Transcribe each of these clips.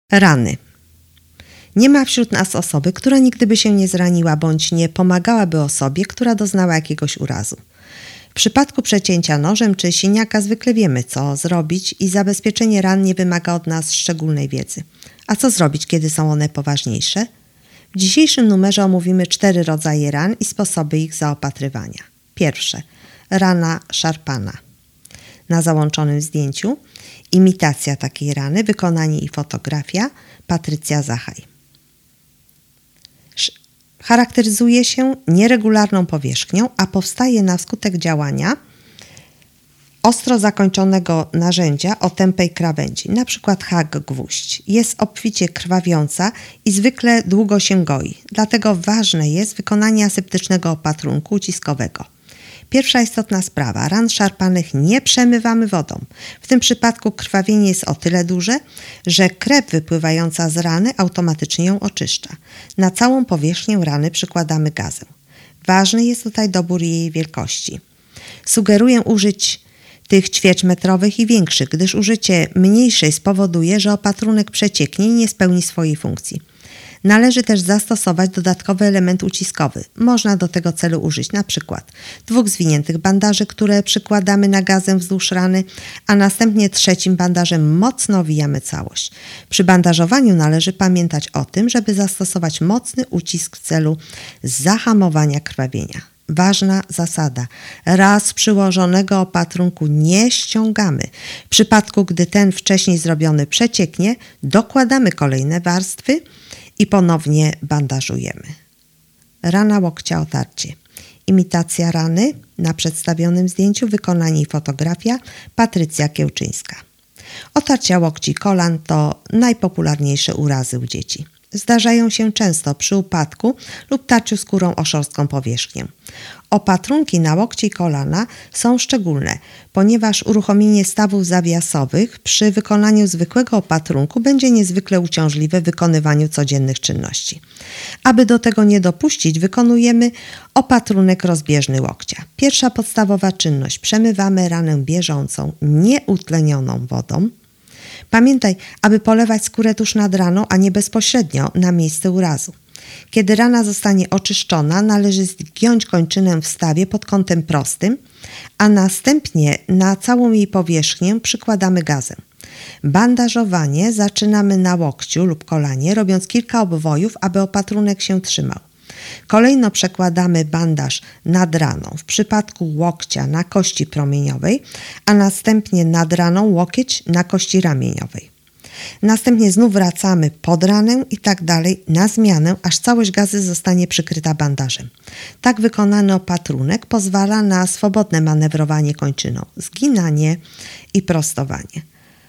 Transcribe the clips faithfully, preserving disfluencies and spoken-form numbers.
Rany. Nie ma wśród nas osoby, która nigdy by się nie zraniła bądź nie pomagałaby osobie, która doznała jakiegoś urazu. W przypadku przecięcia nożem czy siniaka zwykle wiemy, co zrobić i zabezpieczenie ran nie wymaga od nas szczególnej wiedzy. A co zrobić, kiedy są one poważniejsze? W dzisiejszym numerze omówimy cztery rodzaje ran i sposoby ich zaopatrywania. Pierwsze. Rana szarpana. Na załączonym zdjęciu imitacja takiej rany, wykonanie i fotografia Patrycja Zachaj. Charakteryzuje się nieregularną powierzchnią, a powstaje na skutek działania ostro zakończonego narzędzia o tępej krawędzi, np. hak, gwóźdź. Jest obficie krwawiąca i zwykle długo się goi, dlatego ważne jest wykonanie aseptycznego opatrunku uciskowego. Pierwsza istotna sprawa. Ran szarpanych nie przemywamy wodą. W tym przypadku krwawienie jest o tyle duże, że krew wypływająca z rany automatycznie ją oczyszcza. Na całą powierzchnię rany przykładamy gazę. Ważny jest tutaj dobór jej wielkości. Sugeruję użyć tych ćwierćmetrowych i większych, gdyż użycie mniejszej spowoduje, że opatrunek przecieknie i nie spełni swojej funkcji. Należy też zastosować dodatkowy element uciskowy. Można do tego celu użyć np. dwóch zwiniętych bandaży, które przykładamy na gazę wzdłuż rany, a następnie trzecim bandażem mocno owijamy całość. Przy bandażowaniu należy pamiętać o tym, żeby zastosować mocny ucisk w celu zahamowania krwawienia. Ważna zasada. Raz przyłożonego opatrunku nie ściągamy. W przypadku, gdy ten wcześniej zrobiony przecieknie, dokładamy kolejne warstwy i ponownie bandażujemy. Rana łokcia otarcie. Imitacja rany na przedstawionym zdjęciu, wykonanie i fotografia Patrycja Kiełczyńska. Otarcia łokci kolan to najpopularniejsze urazy u dzieci. Zdarzają się często przy upadku lub tarciu skórą o szorstką powierzchnię. Opatrunki na łokcie i kolana są szczególne, ponieważ uruchomienie stawów zawiasowych przy wykonaniu zwykłego opatrunku będzie niezwykle uciążliwe w wykonywaniu codziennych czynności. Aby do tego nie dopuścić, wykonujemy opatrunek rozbieżny łokcia. Pierwsza podstawowa czynność. Przemywamy ranę bieżącą, nieutlenioną wodą. Pamiętaj, aby polewać skórę tuż nad raną, a nie bezpośrednio na miejsce urazu. Kiedy rana zostanie oczyszczona, należy zgiąć kończynę w stawie pod kątem prostym, a następnie na całą jej powierzchnię przykładamy gazę. Bandażowanie zaczynamy na łokciu lub kolanie, robiąc kilka obwojów, aby opatrunek się trzymał. Kolejno przekładamy bandaż nad raną, w przypadku łokcia na kości promieniowej, a następnie nad raną łokieć na kości ramieniowej. Następnie znów wracamy pod ranę i tak dalej na zmianę, aż całość gazy zostanie przykryta bandażem. Tak wykonany opatrunek pozwala na swobodne manewrowanie kończyną, zginanie i prostowanie.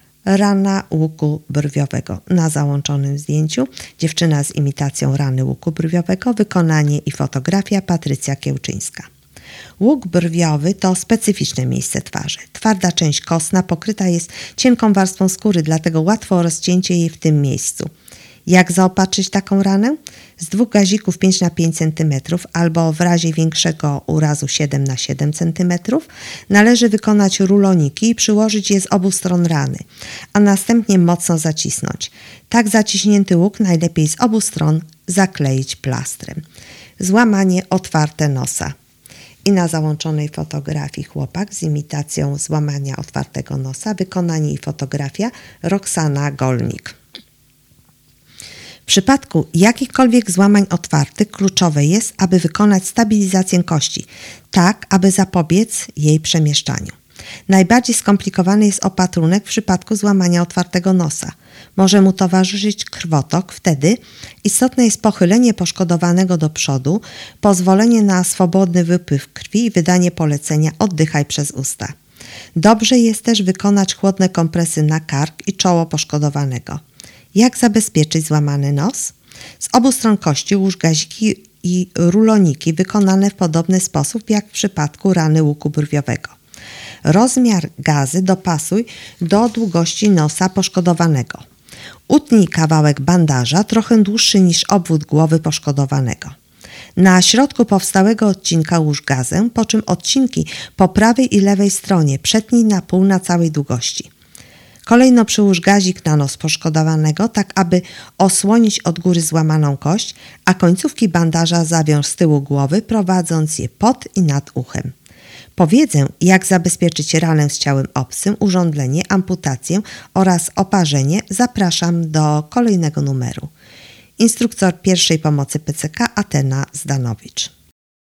Rana łuku brwiowego. Na załączonym zdjęciu dziewczyna z imitacją rany łuku brwiowego, wykonanie i fotografia Patrycja Kiełczyńska. Łuk brwiowy to specyficzne miejsce twarzy. Twarda część kostna pokryta jest cienką warstwą skóry, dlatego łatwo o rozcięcie jej w tym miejscu. Jak zaopatrzyć taką ranę? Z dwóch gazików pięć na pięć centymetrów albo w razie większego urazu siedem na siedem centymetrów należy wykonać ruloniki i przyłożyć je z obu stron rany, a następnie mocno zacisnąć. Tak zaciśnięty łuk najlepiej z obu stron zakleić plastrem. Złamanie otwarte nosa. I na załączonej fotografii chłopak z imitacją złamania otwartego nosa, wykonanie i fotografia Roxana Golnik. W przypadku jakichkolwiek złamań otwartych kluczowe jest, aby wykonać stabilizację kości, tak aby zapobiec jej przemieszczaniu. Najbardziej skomplikowany jest opatrunek w przypadku złamania otwartego nosa. Może mu towarzyszyć krwotok, wtedy istotne jest pochylenie poszkodowanego do przodu, pozwolenie na swobodny wypływ krwi i wydanie polecenia oddychaj przez usta. Dobrze jest też wykonać chłodne kompresy na kark i czoło poszkodowanego. Jak zabezpieczyć złamany nos? Z obu stron kości łóż gaziki i ruloniki wykonane w podobny sposób jak w przypadku rany łuku brwiowego. Rozmiar gazy dopasuj do długości nosa poszkodowanego. Utnij kawałek bandaża trochę dłuższy niż obwód głowy poszkodowanego. Na środku powstałego odcinka łóż gazę, po czym odcinki po prawej i lewej stronie przetnij na pół na całej długości. Kolejno przyłóż gazik na nos poszkodowanego, tak aby osłonić od góry złamaną kość, a końcówki bandaża zawiąż z tyłu głowy, prowadząc je pod i nad uchem. Po wiedzę, jak zabezpieczyć ranę z ciałem obcym, urządlenie, amputację oraz oparzenie, zapraszam do kolejnego numeru. Instruktor pierwszej pomocy P C K Atena Zdanowicz.